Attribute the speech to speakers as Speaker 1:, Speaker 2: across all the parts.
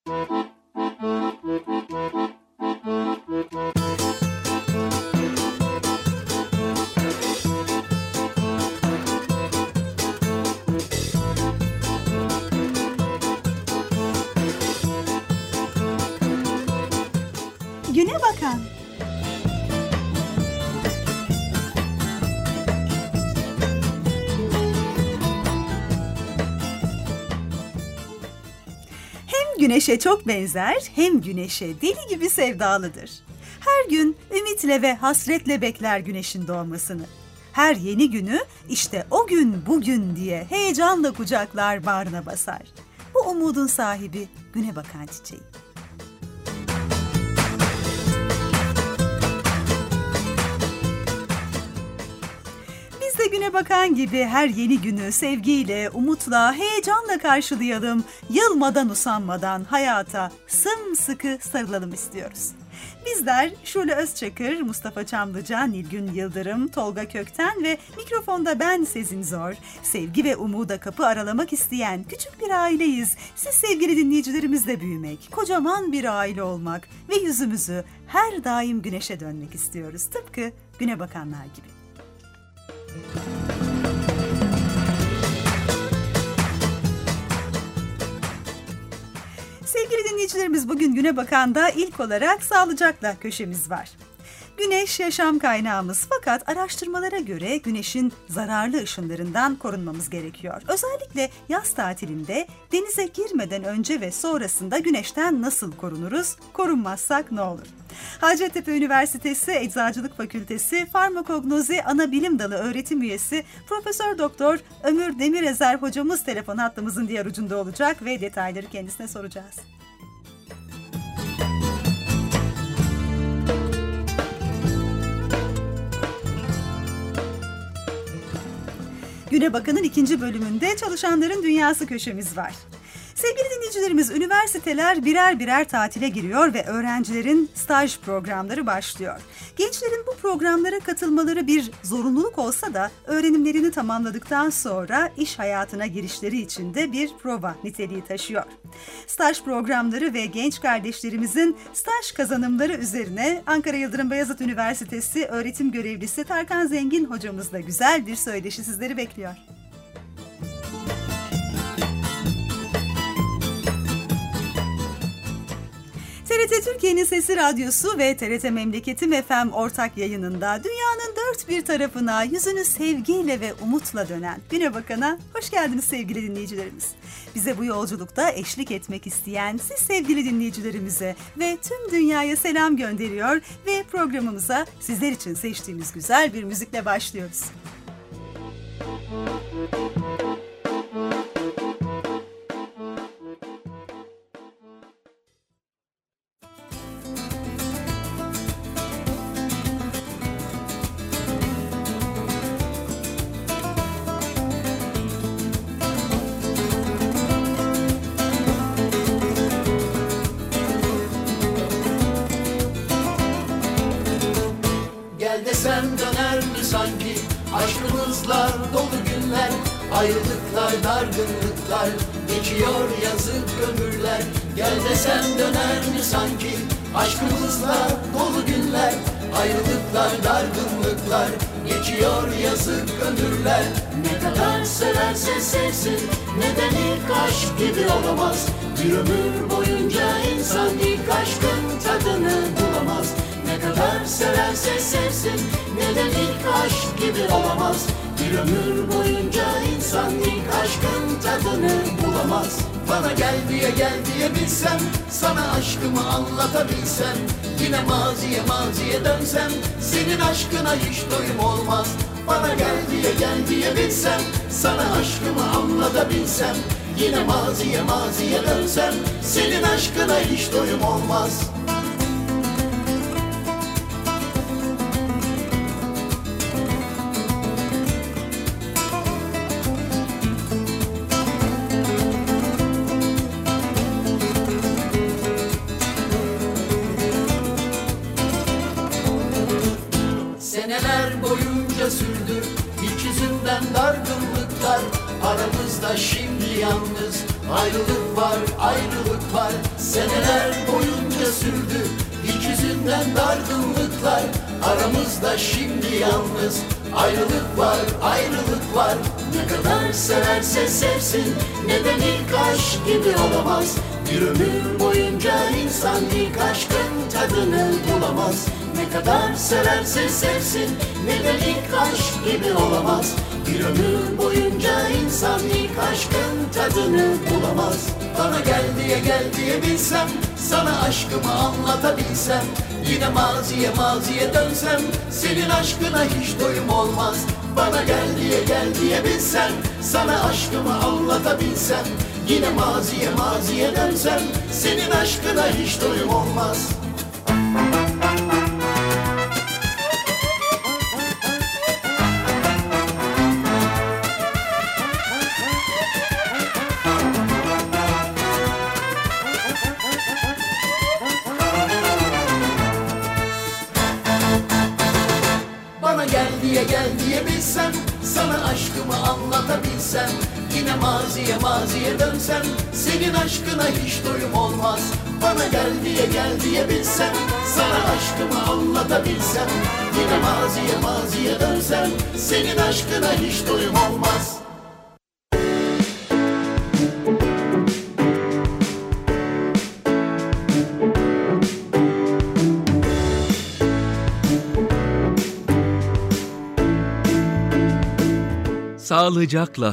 Speaker 1: Güne bakan. Hem güneşe çok benzer, hem güneşe deli gibi sevdalıdır. Her gün ümitle ve hasretle bekler güneşin doğmasını. Her yeni günü işte o gün bugün diye heyecanla kucaklar, bağrına basar. Bu umudun sahibi güne bakan çiçeği. Biz de güne bakan gibi her yeni günü sevgiyle, umutla, heyecanla karşılayalım. Yılmadan, usanmadan hayata sımsıkı sarılalım istiyoruz. Bizler Şule Özçakır, Mustafa Çamlıca, Nilgün Yıldırım, Tolga Kökten ve mikrofonda ben Sezin Zor. Sevgi ve umuda kapı aralamak isteyen küçük bir aileyiz. Siz sevgili dinleyicilerimizle büyümek, kocaman bir aile olmak ve yüzümüzü her daim güneşe dönmek istiyoruz. Tıpkı güne bakanlar gibi. Sevgili dinleyicilerimiz, bugün Güne Bakan'da ilk olarak sağlıcakla köşemiz var. Güneş yaşam kaynağımız, fakat araştırmalara göre güneşin zararlı ışınlarından korunmamız gerekiyor. Özellikle yaz tatilinde denize girmeden önce ve sonrasında güneşten nasıl korunuruz? Korunmazsak ne olur? Hacettepe Üniversitesi Eczacılık Fakültesi Farmakognozi Anabilim Dalı öğretim üyesi Profesör Doktor Ömür Demirezer hocamız telefon hattımızın diğer ucunda olacak ve detayları kendisine soracağız. Güne Bakan'ın 2. bölümünde çalışanların dünyası köşemiz var. Sevgili dinleyicilerimiz, üniversiteler birer birer tatile giriyor ve öğrencilerin staj programları başlıyor. Gençlerin bu programlara katılmaları bir zorunluluk olsa da öğrenimlerini tamamladıktan sonra iş hayatına girişleri için de bir prova niteliği taşıyor. Staj programları ve genç kardeşlerimizin staj kazanımları üzerine Ankara Yıldırım Beyazıt Üniversitesi öğretim görevlisi Tarkan Zengin hocamızla güzel bir söyleşi sizleri bekliyor. TRT Türkiye'nin Sesi Radyosu ve TRT Memleketim FM ortak yayınında dünyanın dört bir tarafına yüzünü sevgiyle ve umutla dönen Güne Bakan'a hoş geldiniz sevgili dinleyicilerimiz. Bize bu yolculukta eşlik etmek isteyen siz sevgili dinleyicilerimize ve tüm dünyaya selam gönderiyor ve programımıza sizler için seçtiğimiz güzel bir müzikle başlıyoruz.
Speaker 2: Desem döner mi sanki aşkımızla dolu günler, ayrılıklar, dargınlıklar, geçiyor yazık ömürler. Gel desem döner mi sanki aşkımızla dolu günler, ayrılıklar, dargınlıklar, geçiyor yazık ömürler. Ne kadar severse sevsin, neden ilk aşk gibi olamaz? Bir ömür boyunca insan ilk aşkın tadını bulamaz. Ne kadar severse sevsin, neden ilk aşk gibi olamaz? Bir ömür boyunca insan ilk aşkın tadını bulamaz. Bana gel diye bilsem, sana aşkımı anlatabilsem, yine maziye dönsem, senin aşkına hiç doyum olmaz. Bana gel diye bilsem, sana aşkımı anlatabilsem, yine maziye dönsem, senin aşkına hiç doyum olmaz. Seneler boyunca sürdü hiç yüzünden dargınlıklar, aramızda şimdi yalnız ayrılık var. Seneler boyunca sürdü hiç yüzünden dargınlıklar. Aramızda şimdi yalnız ayrılık var, ayrılık var. Ne kadar severse sevsin, neden ilk aşk gibi olamaz? Bir ömür boyunca insan ilk aşkın tadını bulamaz. Ne kadar severse sevsin, neden ilk aşk gibi olamaz? Bir ömür boyunca insan ilk aşkın tadını bulamaz. Bana gel diye bilsem, sana aşkımı anlatabilsem, yine maziye dönsem, senin aşkına hiç doyum olmaz. Bana gel diye bilsem, sana aşkımı anlatabilsem, yine maziye dönsem, senin aşkına hiç doyum olmaz. Bana gel diye bilsem, sana aşkımı anlatabilsem, yine maziye dönsem, senin aşkına hiç doyum olmaz. Bana gel diye bilsem, sana aşkımı anlatabilsem, yine maziye dönsem, senin aşkına hiç doyum olmaz.
Speaker 3: Sağlıcakla.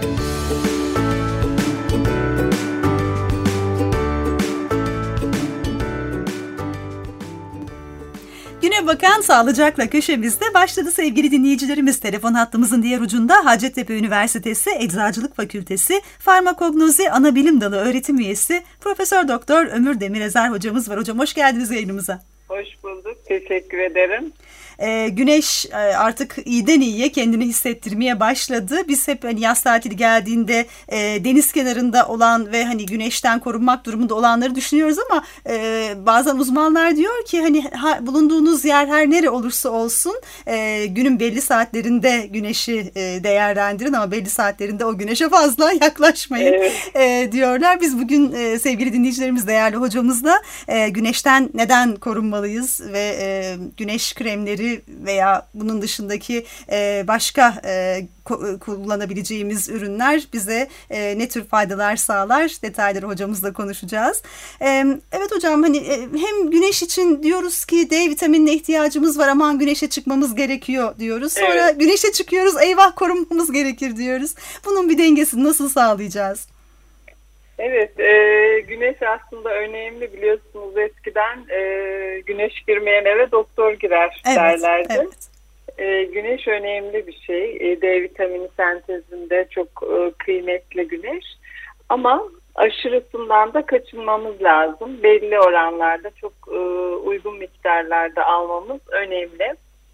Speaker 1: Güne bakan sağlıcakla köşemizde başladı sevgili dinleyicilerimiz. Telefon hattımızın diğer ucunda Hacettepe Üniversitesi Eczacılık Fakültesi Farmakognozi Anabilim Dalı öğretim üyesi Profesör Doktor Ömür Demirezer hocamız var. Hocam hoş geldiniz yayınımıza.
Speaker 4: Hoş bulduk. Teşekkür ederim.
Speaker 1: Güneş artık iyiden iyiye kendini hissettirmeye başladı. Biz hep hani yaz tatili geldiğinde deniz kenarında olan ve hani güneşten korunmak durumunda olanları düşünüyoruz ama bazen uzmanlar diyor ki hani bulunduğunuz yer her nere olursa olsun günün belli saatlerinde güneşi değerlendirin ama belli saatlerinde o güneşe fazla yaklaşmayın diyorlar. Biz bugün sevgili dinleyicilerimiz, değerli hocamızla güneşten neden korunmalıyız ve güneş kremleri veya bunun dışındaki başka kullanabileceğimiz ürünler bize ne tür faydalar sağlar, detayları hocamızla konuşacağız. Evet hocam, hani hem güneş için diyoruz ki D vitaminine ihtiyacımız var, aman güneşe çıkmamız gerekiyor diyoruz. Sonra güneşe çıkıyoruz, eyvah korunmamız gerekir diyoruz. Bunun bir dengesini nasıl sağlayacağız?
Speaker 4: Evet, güneş aslında önemli, biliyorsunuz eskiden güneş girmeyen eve doktor girer derlerdi. Evet. Güneş önemli bir şey. D vitamini sentezinde çok kıymetli güneş. Ama aşırısından da kaçınmamız lazım. Belli oranlarda, çok uygun miktarlarda almamız önemli.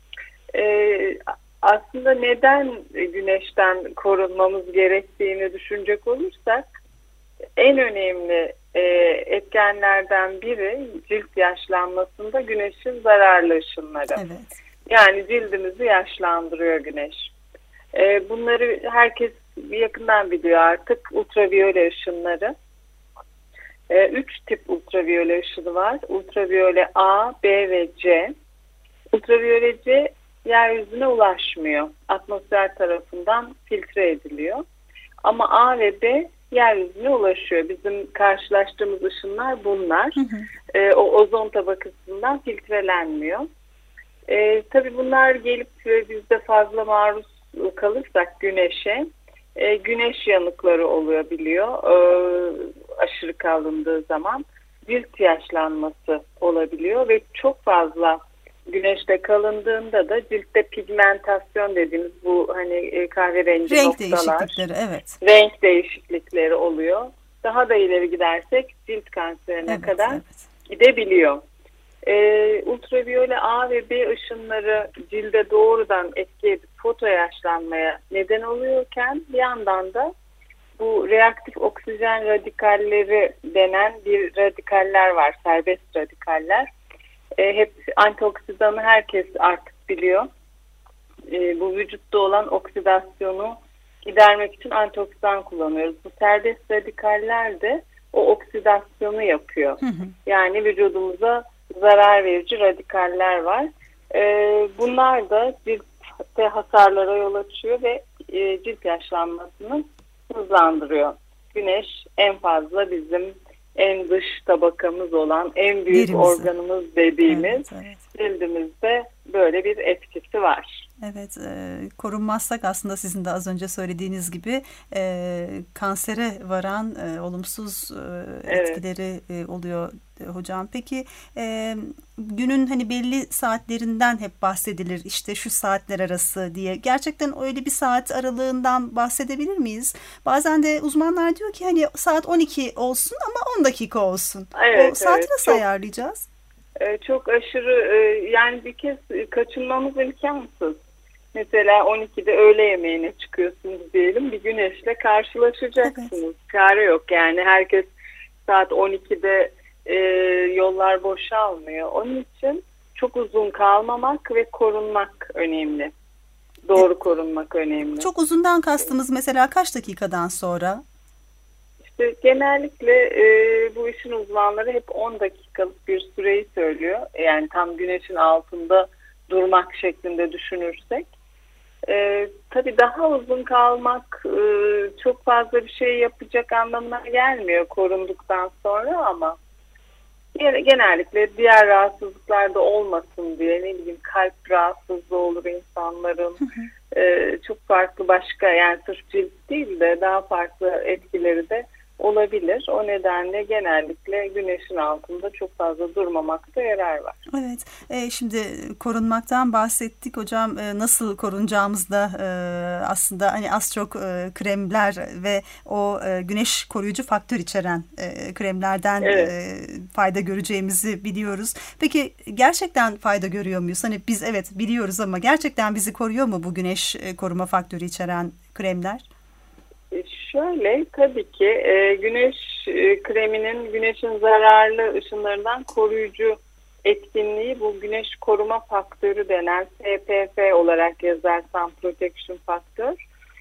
Speaker 4: Aslında neden güneşten korunmamız gerektiğini düşünecek olursak, en önemli etkenlerden biri cilt yaşlanmasında güneşin zararlı ışınları. Evet. Yani cildimizi yaşlandırıyor güneş. Bunları herkes yakından biliyor artık. Ultraviyole ışınları. 3 tip ultraviyole ışını var. Ultraviyole A, B ve C. Ultraviyole C yeryüzüne ulaşmıyor. Atmosfer tarafından filtre ediliyor. Ama A ve B yeryüzüne ulaşıyor. Bizim karşılaştığımız ışınlar bunlar. O ozon tabakasından filtrelenmiyor. Tabii bunlar gelip bizde fazla maruz kalırsak güneşe, güneş yanıkları olabiliyor. Aşırı kalındığı zaman cilt yaşlanması olabiliyor ve çok fazla güneşte kalındığında da ciltte pigmentasyon dediğimiz bu hani kahverengi
Speaker 1: renk
Speaker 4: noktalar,
Speaker 1: değişiklikleri, evet.
Speaker 4: Renk değişiklikleri oluyor. Daha da ileri gidersek cilt kanserine kadar gidebiliyor. Ultraviyole A ve B ışınları cilde doğrudan etki edip foto yaşlanmaya neden oluyorken bir yandan da bu reaktif oksijen radikalleri denen bir radikaller var, serbest radikaller. Hep antioksidanı herkes artık biliyor. Bu vücutta olan oksidasyonu gidermek için antioksidan kullanıyoruz. Bu serbest radikaller de o oksidasyonu yapıyor. Yani vücudumuza zarar verici radikaller var. Bunlar da ciltte hasarlara yol açıyor ve cilt yaşlanmasını hızlandırıyor. Güneş en fazla bizim en dış tabakamız olan en büyük
Speaker 1: derimizi,
Speaker 4: organımız dediğimiz cildimizde böyle bir etkisi var.
Speaker 1: Evet, korunmazsak aslında sizin de az önce söylediğiniz gibi kansere varan olumsuz etkileri oluyor hocam. Peki günün hani belli saatlerinden hep bahsedilir, işte şu saatler arası diye. Gerçekten öyle bir saat aralığından bahsedebilir miyiz? Bazen de uzmanlar diyor ki hani saat 12 olsun ama 10 dakika olsun.
Speaker 4: Evet,
Speaker 1: o saati nasıl ayarlayacağız?
Speaker 4: Çok aşırı yani bir kez kaçınmamız imkansız. Mesela 12'de öğle yemeğine çıkıyorsunuz diyelim, bir güneşle karşılaşacaksınız. Evet. Çare yok yani, herkes saat 12'de yollar boşalmıyor. Onun için çok uzun kalmamak ve korunmak önemli. Doğru korunmak önemli.
Speaker 1: Çok uzundan kastımız mesela kaç dakikadan sonra?
Speaker 4: İşte genellikle bu işin uzmanları hep 10 dakikalık bir süreyi söylüyor. Yani tam güneşin altında durmak şeklinde düşünürsek. Tabii daha uzun kalmak çok fazla bir şey yapacak anlamına gelmiyor korunduktan sonra, ama genellikle diğer rahatsızlıklar da olmasın diye, ne bileyim kalp rahatsızlığı olur insanların, çok farklı başka, yani sırf cilt değil de daha farklı etkileri de olabilir. O nedenle genellikle güneşin altında çok fazla durmamakta yarar var.
Speaker 1: Evet. Şimdi korunmaktan bahsettik hocam. Nasıl korunacağımız da aslında hani az çok kremler ve o güneş koruyucu faktör içeren kremlerden fayda göreceğimizi biliyoruz. Peki gerçekten fayda görüyor muyuz? Hani biz evet biliyoruz ama gerçekten bizi koruyor mu bu güneş koruma faktörü içeren kremler?
Speaker 4: Şöyle, tabii ki güneş kreminin güneşin zararlı ışınlarından koruyucu etkinliği, bu güneş koruma faktörü denen SPF olarak yazarsam Protection Factor,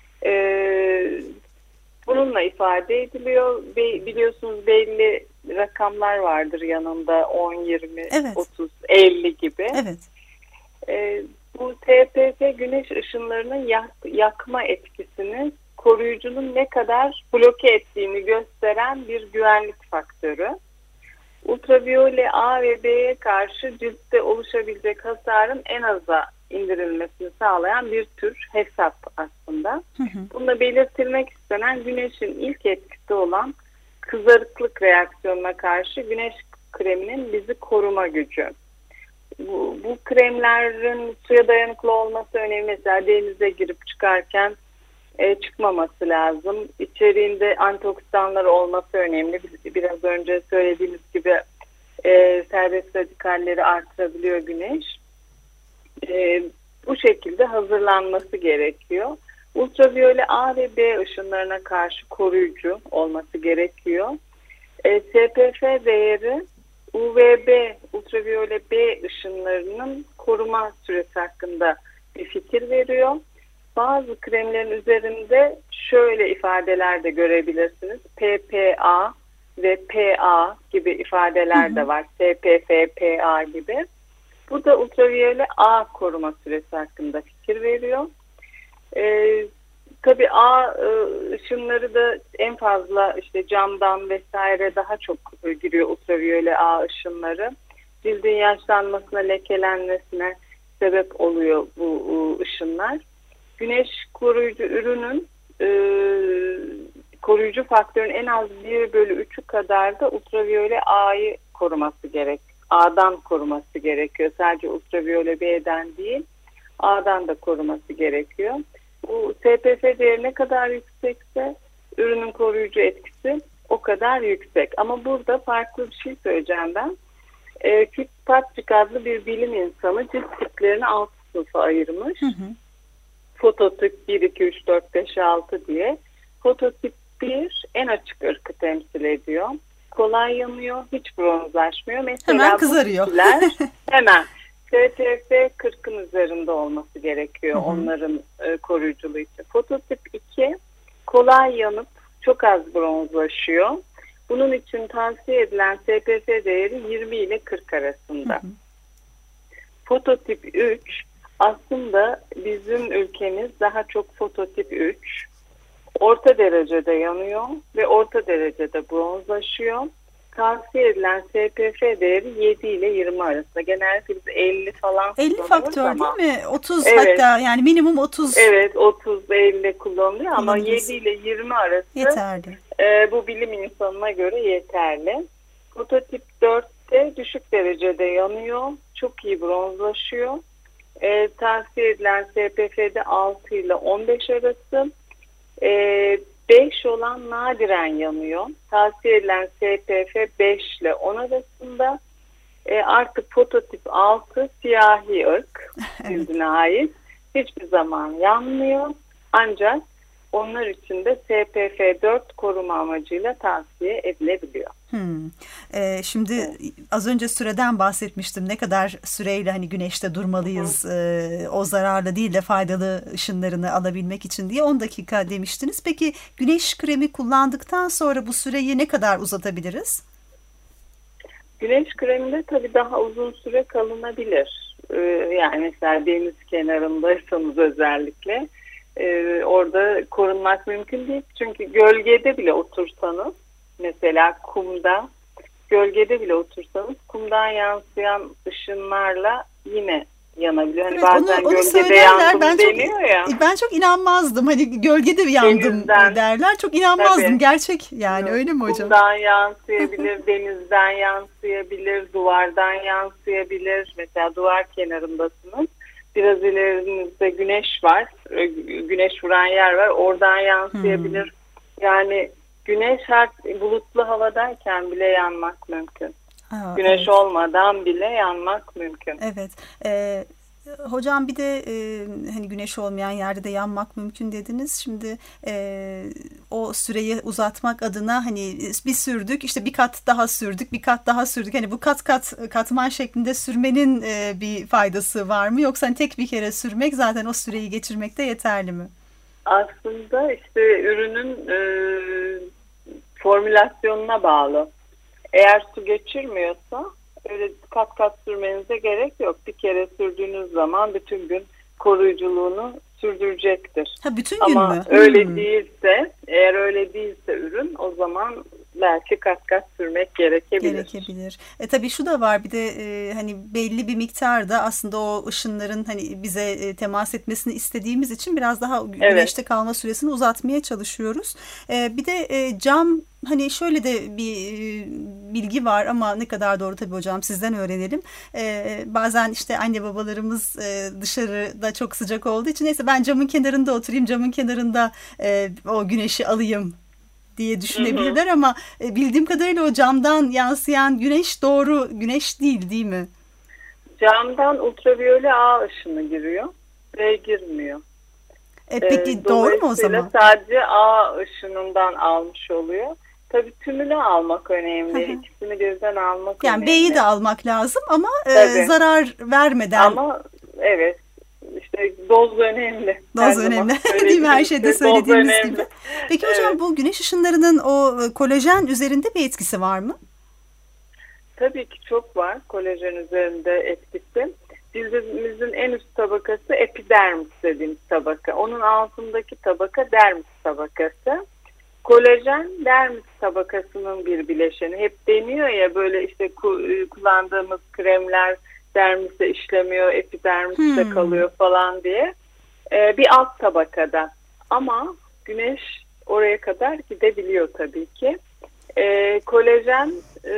Speaker 4: bununla ifade ediliyor. Biliyorsunuz belli rakamlar vardır yanında, 10, 20, 30, 50 gibi.
Speaker 1: Evet.
Speaker 4: Bu SPF güneş ışınlarının yakma etkisini koruyucunun ne kadar bloke ettiğini gösteren bir güvenlik faktörü. Ultraviyole A ve B'ye karşı ciltte oluşabilecek hasarın en aza indirilmesini sağlayan bir tür hesap aslında. Bununla belirtilmek istenen güneşin ilk etkisi olan kızarıklık reaksiyonuna karşı güneş kreminin bizi koruma gücü. Bu kremlerin suya dayanıklı olması önemli. Mesela denize girip çıkarken çıkmaması lazım. İçeriğinde antioksidanlar olması önemli. Biraz önce söylediğimiz gibi serbest radikalleri artırabiliyor güneş. Bu şekilde hazırlanması gerekiyor. Ultraviyole A ve B ışınlarına karşı koruyucu olması gerekiyor. SPF değeri UVB, ultraviyole B ışınlarının koruma süresi hakkında bir fikir veriyor. Bazı kremlerin üzerinde şöyle ifadeler de görebilirsiniz. PPA ve PA gibi ifadeler de var. SPF, PA gibi. Bu da ultraviyole A koruma süresi hakkında fikir veriyor. Tabii A ışınları da en fazla işte camdan vesaire daha çok giriyor ultraviyole A ışınları. Cildin yaşlanmasına, lekelenmesine sebep oluyor bu ışınlar. Güneş koruyucu ürünün koruyucu faktörün en az 1/3'ü kadar da ultraviyole A'yı koruması gerek. A'dan koruması gerekiyor. Sadece ultraviyole B'den değil, A'dan da koruması gerekiyor. Bu SPF değeri ne kadar yüksekse ürünün koruyucu etkisi o kadar yüksek. Ama burada farklı bir şey söyleyeceğim ben. Fitzpatrick adlı bir bilim insanı cilt tiplerini 6 sınıfa ayırmış. Fototip 1, 2, 3, 4, 5, 6 diye. Fototip 1 en açık ırkı temsil ediyor. Kolay yanıyor, hiç bronzlaşmıyor. Mesela
Speaker 1: hemen kızarıyor.
Speaker 4: Hemen. SPF 40'ın üzerinde olması gerekiyor onların koruyuculuğu için. Fototip 2 kolay yanıp çok az bronzlaşıyor. Bunun için tavsiye edilen SPF değeri 20 ile 40 arasında. Fototip 3 aslında bizim ülkemiz daha çok fototip 3. Orta derecede yanıyor ve orta derecede bronzlaşıyor. Tavsiye edilen SPF değeri 7 ile 20 arasında. Genellikle biz 50 falan
Speaker 1: 50 faktör ama, değil mi? 30
Speaker 4: evet,
Speaker 1: hatta yani minimum 30.
Speaker 4: Evet 30-50 kullanılıyor ama 7 ile 20 arası
Speaker 1: yeterli.
Speaker 4: Bu bilim insanına göre yeterli. Fototip 4'te düşük derecede yanıyor. Çok iyi bronzlaşıyor. Tavsiye edilen SPF'de 6 ile 15 arası. 5 olan nadiren yanıyor. Tavsiye edilen SPF 5 ile 10 arasında. Artık fototip 6 siyahi ırk cildine ait. Hiçbir zaman yanmıyor. Ancak onlar için de SPF 4 koruma amacıyla tavsiye edilebiliyor.
Speaker 1: Şimdi az önce süreden bahsetmiştim. Ne kadar süreyle hani güneşte durmalıyız, o zararlı değil de faydalı ışınlarını alabilmek için diye 10 dakika demiştiniz. Peki güneş kremi kullandıktan sonra bu süreyi ne kadar uzatabiliriz?
Speaker 4: Güneş kreminde tabii daha uzun süre kalınabilir. Yani mesela deniz kenarındaysanız özellikle orada korunmak mümkün değil. Çünkü gölgede bile otursanız, mesela kumda, gölgede bile otursanız kumdan yansıyan ışınlarla yine yanabiliyor. Hani
Speaker 1: evet,
Speaker 4: bazen
Speaker 1: onu
Speaker 4: gölgede yandım deniyor ya.
Speaker 1: Ben çok inanmazdım. Hani gölgede yandım denizden derler. Çok inanmazdım. Tabii. Gerçek yani. Yok, öyle mi hocam?
Speaker 4: Kumdan yansıyabilir, denizden yansıyabilir, duvardan yansıyabilir. Mesela duvar kenarındasınız. Biraz ilerinizde güneş var. Güneş vuran yer var. Oradan yansıyabilir. Yani güneş bulutlu havadayken bile yanmak mümkün. Güneş olmadan bile yanmak mümkün.
Speaker 1: Evet. Hocam bir de hani güneş olmayan yerde de yanmak mümkün dediniz. Şimdi o süreyi uzatmak adına hani bir sürdük, işte bir kat daha sürdük, bir kat daha sürdük. Hani bu katman şeklinde sürmenin bir faydası var mı? Yoksa hani tek bir kere sürmek zaten o süreyi geçirmekte yeterli mi?
Speaker 4: Aslında işte ürünün formülasyonuna bağlı. Eğer su geçirmiyorsa öyle kat kat sürmenize gerek yok. Bir kere sürdüğünüz zaman bütün gün koruyuculuğunu sürdürecektir.
Speaker 1: Bütün gün
Speaker 4: ama
Speaker 1: mü?
Speaker 4: Öyle değilse, eğer öyle değilse ürün, o zaman belki kat kat sürmek gerekebilir.
Speaker 1: Tabii şu da var, bir de hani belli bir miktarda aslında o ışınların hani bize temas etmesini istediğimiz için biraz daha güneşte kalma süresini uzatmaya çalışıyoruz. Bir de cam, hani şöyle de bir bilgi var ama ne kadar doğru tabii hocam, sizden öğrenelim. Bazen işte anne babalarımız dışarıda çok sıcak olduğu için neyse ben camın kenarında oturayım, camın kenarında o güneşi alayım diye düşünebilirler. Ama bildiğim kadarıyla o camdan yansıyan güneş doğru güneş değil mi?
Speaker 4: Camdan ultraviyole A ışını giriyor ve girmiyor.
Speaker 1: Peki doğru mu o zaman?
Speaker 4: Sadece A ışınından almış oluyor. Tabii tümünü almak önemli. İkisini birden almak önemli.
Speaker 1: Yani B'yi de almak lazım ama zarar vermeden.
Speaker 4: Ama evet. İşte doz önemli.
Speaker 1: Doz önemli. Değil mi? Her şeyde söylediğimiz gibi. Peki hocam, bu güneş ışınlarının o kolajen üzerinde bir etkisi var mı?
Speaker 4: Tabii ki çok var kolajen üzerinde etkisi. Cildimizin en üst tabakası epidermis dediğimiz tabaka. Onun altındaki tabaka dermis tabakası. Kolajen dermis tabakasının bir bileşeni. Hep deniyor ya böyle işte kullandığımız kremler dermise işlemiyor, epidermiste kalıyor falan diye. Bir alt tabakada. Ama güneş oraya kadar gidebiliyor tabii ki. Kolajen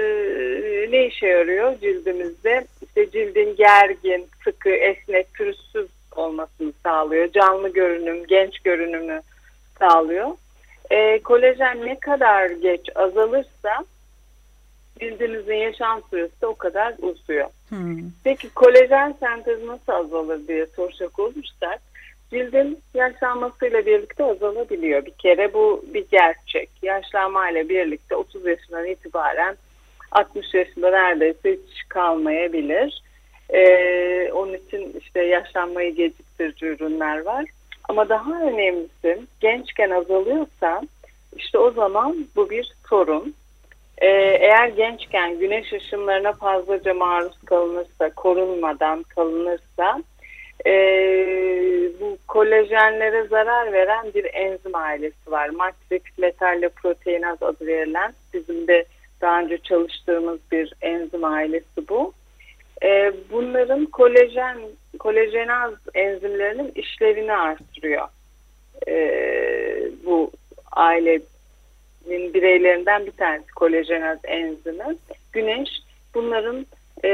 Speaker 4: ne işe yarıyor cildimizde? İşte cildin gergin, sıkı, esnek, pürüzsüz olmasını sağlıyor. Canlı görünüm, genç görünümü sağlıyor. Kolajen ne kadar geç azalırsa cildinizin yaşam süresi de o kadar uzuyor. Peki kolajen sentezi nasıl azalır diye soracak olursak, cildin yaşlanmasıyla birlikte azalabiliyor. Bir kere bu bir gerçek. Yaşlanmayla birlikte 30 yaşından itibaren 60 yaşında neredeyse hiç kalmayabilir. Onun için işte yaşlanmayı geciktirici ürünler var. Ama daha önemlisi, gençken azalıyorsa işte o zaman bu bir sorun. Eğer gençken güneş ışınlarına fazlaca maruz kalınırsa, korunmadan kalınırsa bu kolajenlere zarar veren bir enzim ailesi var. Matrix metalloproteinaz adı verilen, bizim de daha önce çalıştığımız bir enzim ailesi bu. Bunların kolajenaz enzimlerinin işlevini artırıyor. Bu ailenin bireylerinden bir tanesi kolajenaz enzimi. Güneş bunların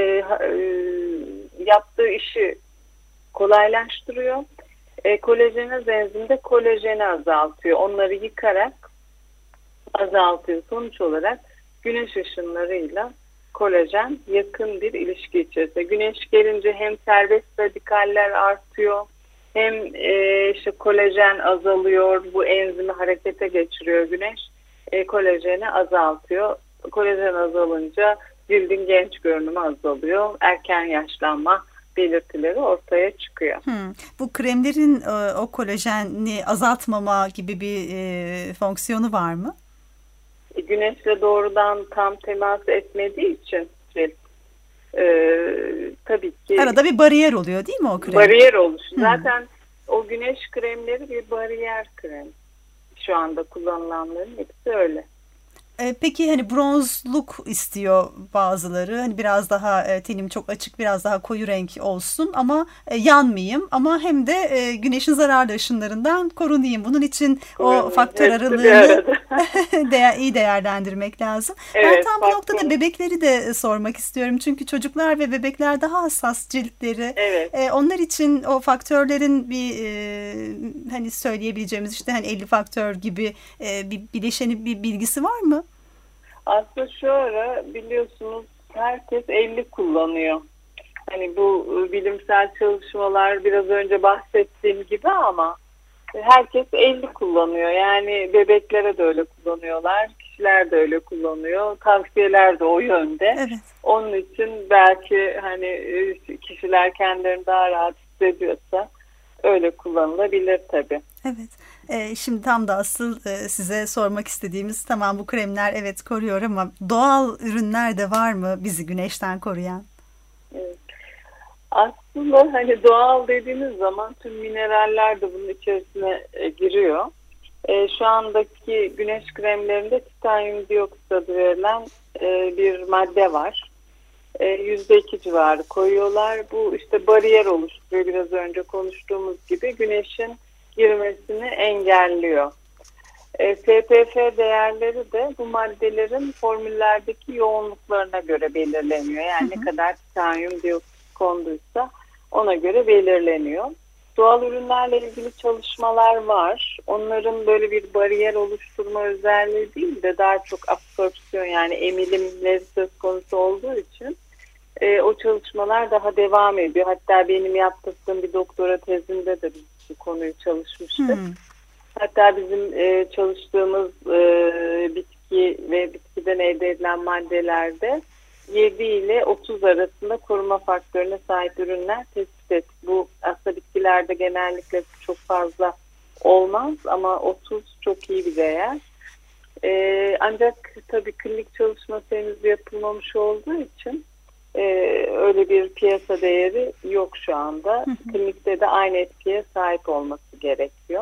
Speaker 4: yaptığı işi kolaylaştırıyor. Kolajenaz enzim de kolajeni azaltıyor. Onları yıkarak azaltıyor. Sonuç olarak güneş ışınlarıyla kolajen yakın bir ilişki içerisinde. Güneş gelince hem serbest radikaller artıyor, hem işte kolajen azalıyor. Bu enzimi harekete geçiriyor güneş. Kolajeni azaltıyor. Kolajen azalınca cildin genç görünümü azalıyor. Erken yaşlanma belirtileri ortaya çıkıyor.
Speaker 1: Bu kremlerin o kolajeni azaltmama gibi bir fonksiyonu var mı?
Speaker 4: Güneşle doğrudan tam temas etmediği için tabii ki
Speaker 1: arada bir bariyer oluyor değil mi o krem?
Speaker 4: Bariyer oluşuyor. Zaten o güneş kremleri bir bariyer krem. Şu anda kullanılanların hepsi öyle.
Speaker 1: Peki hani bronzluk istiyor bazıları. Hani biraz daha tenim çok açık, biraz daha koyu renk olsun ama yanmayayım. Ama hem de güneşin zararlı ışınlarından korunayım. Bunun için o faktör aralığını iyi değerlendirmek lazım.
Speaker 4: Evet,
Speaker 1: ben tam bu noktada bebekleri de sormak istiyorum. Çünkü çocuklar ve bebekler daha hassas ciltleri.
Speaker 4: Evet.
Speaker 1: Onlar için o faktörlerin bir hani söyleyebileceğimiz işte hani 50 faktör gibi bir bileşeni, bir bilgisi var mı?
Speaker 4: Aslında şu ara biliyorsunuz herkes 50 kullanıyor. Hani bu bilimsel çalışmalar biraz önce bahsettiğim gibi ama herkes 50 kullanıyor. Yani bebeklere de öyle kullanıyorlar, kişiler de öyle kullanıyor. Tavsiyeler de o yönde.
Speaker 1: Evet.
Speaker 4: Onun için belki hani kişiler kendilerini daha rahat hissediyorsa öyle kullanılabilir tabii.
Speaker 1: Evet. Şimdi tam da asıl size sormak istediğimiz, tamam bu kremler evet koruyor ama doğal ürünler de var mı bizi güneşten koruyan?
Speaker 4: Evet. Aslında hani doğal dediğiniz zaman tüm mineraller de bunun içerisine giriyor. Şu andaki güneş kremlerinde titanyum dioksit adı verilen bir madde var. %2 civarı koyuyorlar. Bu işte bariyer oluşturuyor. Biraz önce konuştuğumuz gibi güneşin girmesini engelliyor. SPF değerleri de bu maddelerin formüllerdeki yoğunluklarına göre belirleniyor. Yani ne kadar titanyum dioksit konduysa ona göre belirleniyor. Doğal ürünlerle ilgili çalışmalar var. Onların böyle bir bariyer oluşturma özelliği değil de daha çok absorpsiyon, yani emilimleri söz konusu olduğu için o çalışmalar daha devam ediyor. Hatta benim yaptığım bir doktora tezinde de bu konuyu çalışmıştık. Hatta bizim çalıştığımız bitki ve bitkiden elde edilen maddelerde 7 ile 30 arasında koruma faktörüne sahip ürünler tespit ettik. Bu aslında bitkilerde genellikle çok fazla olmaz ama 30 çok iyi bir değer. Ancak tabii klinik çalışma henüz yapılmamış olduğu için öyle bir piyasa değeri yok şu anda. Klinikte de aynı etkiye sahip olması gerekiyor.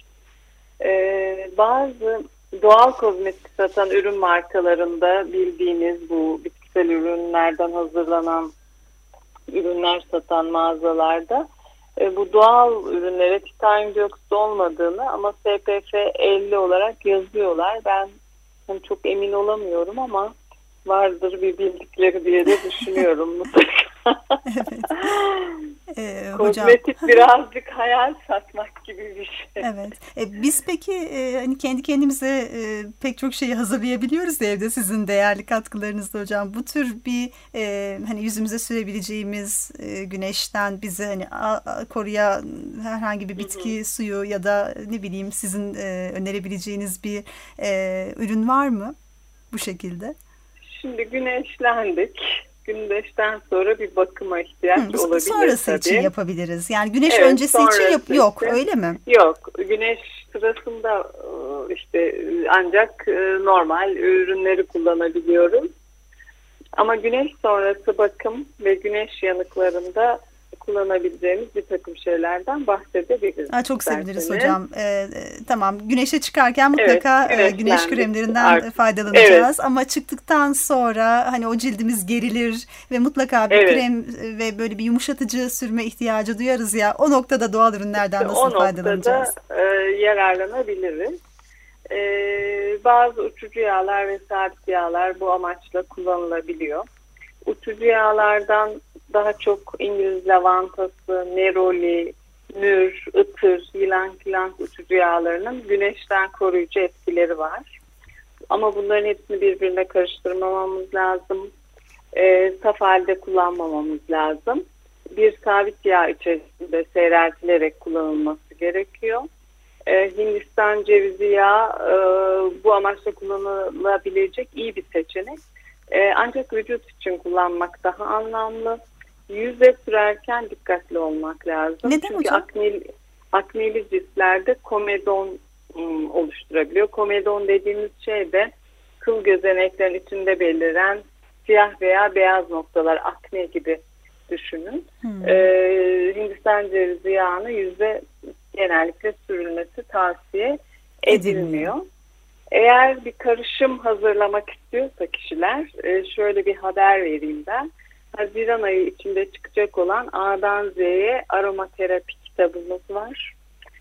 Speaker 4: Bazı doğal kozmetik satan ürün markalarında bildiğiniz bu bitkisel ürünlerden hazırlanan ürünler satan mağazalarda bu doğal ürünlere titanyum dioksit olmadığını ama SPF 50 olarak yazıyorlar. Ben çok emin olamıyorum ama vardır bir bildikleri diye de düşünüyorum mutlaka. Kozmetik hocam, birazcık hayal satmak gibi bir şey.
Speaker 1: Evet. Biz peki hani kendi kendimize pek çok şeyi hazırlayabiliyoruz evde sizin değerli katkılarınızla hocam. Bu tür bir hani yüzümüze sürebileceğimiz güneşten bizi hani koruyan herhangi bir bitki suyu ya da ne bileyim sizin önerebileceğiniz bir ürün var mı bu şekilde?
Speaker 4: Şimdi güneşlendik. güneşten sonra bir bakıma ihtiyaç olabilir.
Speaker 1: Sonrası
Speaker 4: tabii.
Speaker 1: için yapabiliriz. Yani güneş öncesi için yok, öyle mi?
Speaker 4: Yok. Güneş sırasında işte ancak normal ürünleri kullanabiliyoruz. Ama güneş sonrası bakım ve güneş yanıklarında kullanabileceğimiz bir takım şeylerden bahsedebiliriz.
Speaker 1: Çok seviniriz hocam. Tamam, güneşe çıkarken mutlaka güneş kremlerinden faydalanacağız. Ama çıktıktan sonra hani o cildimiz gerilir ve mutlaka bir krem ve böyle bir yumuşatıcı sürme ihtiyacı duyarız ya. O noktada doğal ürünlerden nasıl faydalanacağız?
Speaker 4: O noktada yararlanabiliriz. Bazı uçucu yağlar ve sabit yağlar bu amaçla kullanılabiliyor. Uçucu yağlardan daha çok İngiliz lavantası, neroli, mür, ıtır, ylang-ylang uçucu yağlarının güneşten koruyucu etkileri var. Ama bunların hepsini birbirine karıştırmamamız lazım. Saf halde kullanmamamız lazım. Bir sabit yağ içerisinde seyreltilerek kullanılması gerekiyor. Hindistan cevizi yağı bu amaçla kullanılabilecek iyi bir seçenek. Ancak vücut için kullanmak daha anlamlı. Yüze sürerken dikkatli olmak lazım.
Speaker 1: Neden
Speaker 4: Çünkü
Speaker 1: hocam?
Speaker 4: akneli ciltlerde komedon oluşturabiliyor. Komedon dediğimiz şey de kıl gözeneklerin içinde beliren siyah veya beyaz noktalar, akne gibi düşünün. Hindistan cevizi yağını yüze genellikle sürülmesi tavsiye edilmiyor. Eğer bir karışım hazırlamak istiyorsa kişiler, şöyle bir haber vereyim ben. Haziran ayı içinde çıkacak olan A'dan Z'ye aromaterapi kitabımız var.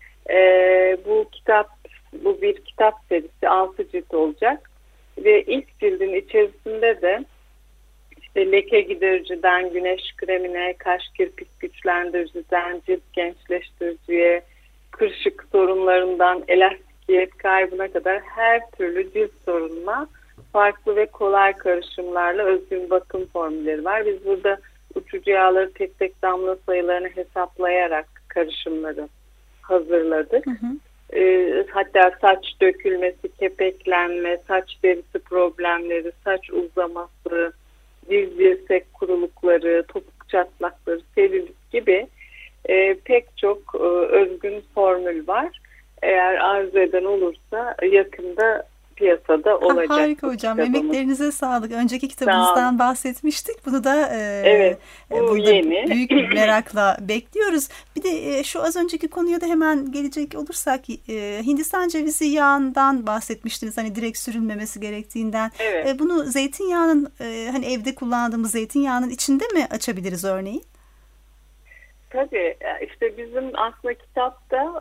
Speaker 4: Bu bir kitap serisi, 6 cilt olacak. Ve ilk cildin içerisinde de işte leke gidericiden güneş kremine, kaş kirpik güçlendiriciden cilt gençleştiriciye, kırışık sorunlarından elastikiyet kaybına kadar her türlü cilt sorununa farklı ve kolay karışımlarla özgün bakım formülleri var. Biz burada uçucu yağları tek tek damla sayılarını hesaplayarak karışımları hazırladık. Hatta saç dökülmesi, kepeklenme, saç derisi problemleri, saç uzaması, dirsek kurulukları, topuk çatlakları, selülit gibi pek çok özgün formül var. Eğer arzu eden olursa yakında piyasada olacak.
Speaker 1: Harika hocam. Emeklerinize sağlık. Önceki kitabınızdan bahsetmiştik. Bunu da
Speaker 4: bu yeni.
Speaker 1: Büyük bir merakla bekliyoruz. Bir de şu az önceki konuya da hemen gelecek olursak Hindistan cevizi yağından bahsetmiştiniz. Hani direkt sürülmemesi gerektiğinden.
Speaker 4: Evet.
Speaker 1: Bunu zeytinyağının hani evde kullandığımız zeytinyağının içinde mi açabiliriz örneğin?
Speaker 4: Tabii. İşte bizim aslında kitapta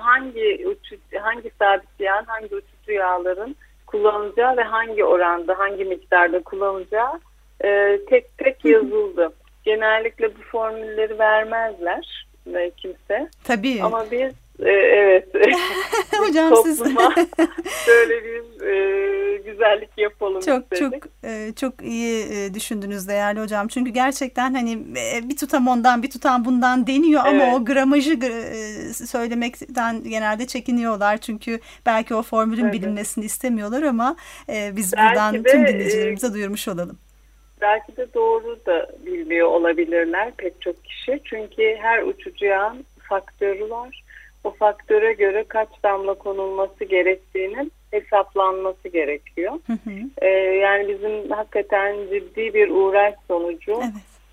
Speaker 4: hangi sabit yağın, hangi uçucu yağların kullanılacağı ve hangi oranda, hangi miktarda kullanılacağı tek tek yazıldı. Genellikle bu formülleri vermezler kimse.
Speaker 1: Tabii.
Speaker 4: Ama biz evet
Speaker 1: hocam
Speaker 4: topluma böyle bir güzellik yapalım istedik.
Speaker 1: Çok iyi düşündünüz değerli hocam. Çünkü gerçekten hani bir tutam ondan bir tutam bundan deniyor ama o gramajı söylemekten genelde çekiniyorlar. Çünkü belki o formülün bilinmesini istemiyorlar ama biz buradan tüm dinleyicilerimize duyurmuş olalım.
Speaker 4: Belki de doğru da bilmiyor olabilirler pek çok kişi. Çünkü her uçucu yağın faktörü var. O faktöre göre kaç damla konulması gerektiğinin hesaplanması gerekiyor. Yani bizim hakikaten ciddi bir uğraş sonucu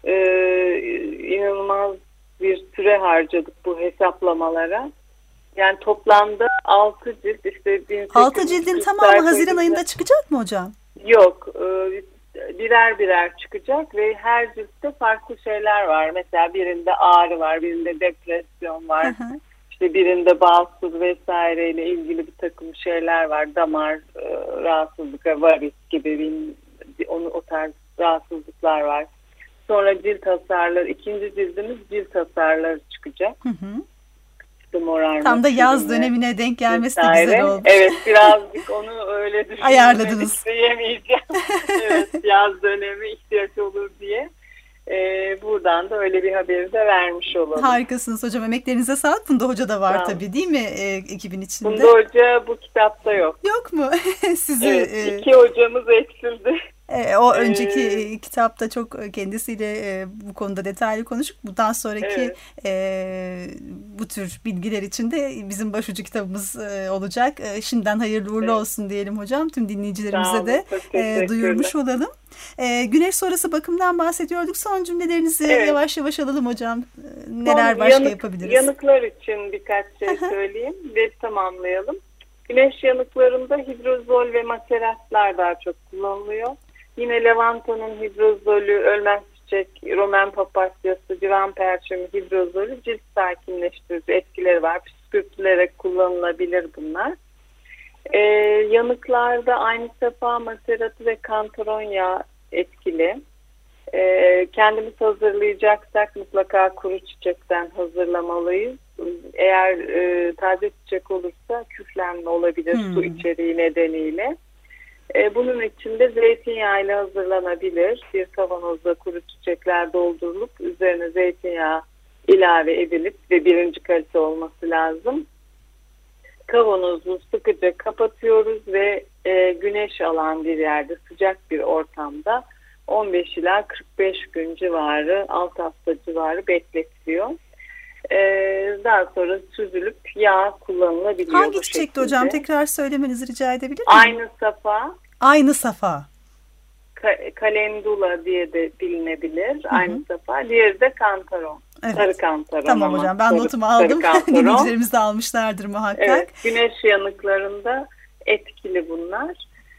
Speaker 4: inanılmaz bir süre harcadık bu hesaplamalara. Yani toplamda 6 cilt işte
Speaker 1: 6 cildin tamamı Haziran ayında çıkacak mı hocam?
Speaker 4: Yok. Birer birer çıkacak ve her ciltte farklı şeyler var. Mesela birinde ağrı var, birinde depresyon var. İşte birinde bağımsız vesaireyle ilgili bir takım şeyler var. Damar rahatsızlıkları, varis gibi o tarz rahatsızlıklar var. Sonra cilt hasarları, ikinci cildimiz cilt hasarları çıkacak.
Speaker 1: Tam da yaz dönemine denk gelmesi de güzel oldu.
Speaker 4: Evet, birazcık onu öyle düşündüm.
Speaker 1: Ayarladınız.
Speaker 4: Diyemeyeceğim. Evet, yaz dönemi ihtiyaç olur diye. Buradan da öyle bir haberi de vermiş olalım.
Speaker 1: Harikasınız hocam. Emeklerinize sağlık. Funda Hoca da var tabii değil mi ekibin içinde?
Speaker 4: Funda Hoca bu kitapta yok.
Speaker 1: Yok mu?
Speaker 4: Evet, 2 hocamız eksildi.
Speaker 1: O önceki kitapta çok kendisiyle bu konuda detaylı konuştuk. Bundan sonraki bu tür bilgiler için de bizim başucu kitabımız olacak. Şimdiden hayırlı uğurlu olsun diyelim hocam. Tüm dinleyicilerimize de duyurmuş olalım. Güneş sonrası bakımdan bahsediyorduk. Son cümlelerinizi yavaş yavaş alalım hocam. Neler başka yapabiliriz?
Speaker 4: Yanıklar için birkaç şey söyleyeyim ve tamamlayalım. Güneş yanıklarında hidrozol ve maseratlar daha çok kullanılıyor. Yine lavantanın hidrozolü, ölmez çiçek, romen papatyası, civan perçemi hidrozolü cilt sakinleştirici etkileri var. Püskürtülerek kullanılabilir bunlar. Yanıklarda aynı sefa maseratı ve kantaron yağı etkili. Kendimiz hazırlayacaksak mutlaka kuru çiçekten hazırlamalıyız. Eğer taze çiçek olursa küflenme olabilir su içeriği nedeniyle. Bunun için de zeytinyağıyla hazırlanabilir. Bir kavanozda kuru çiçekler doldurulup üzerine zeytinyağı ilave edilip ve birinci kalite olması lazım. Kavanozu sıkıca kapatıyoruz ve güneş alan bir yerde, sıcak bir ortamda 15 ila 45 gün civarı, 6 hafta civarı bekletiliyor. Daha sonra süzülüp yağ kullanılabiliyor.
Speaker 1: Hangi çiçekti hocam? Tekrar söylemenizi rica edebilir miyim?
Speaker 4: Aynı safa.
Speaker 1: Aynı safa.
Speaker 4: Kalendula diye de bilinebilir. Aynı safa. Diğeri de kantaron.
Speaker 1: Evet.
Speaker 4: Sarı kantaron.
Speaker 1: Tamam hocam, ben notumu aldım. Dinleyicilerimiz de almışlardır muhakkak. Evet,
Speaker 4: güneş yanıklarında etkili bunlar.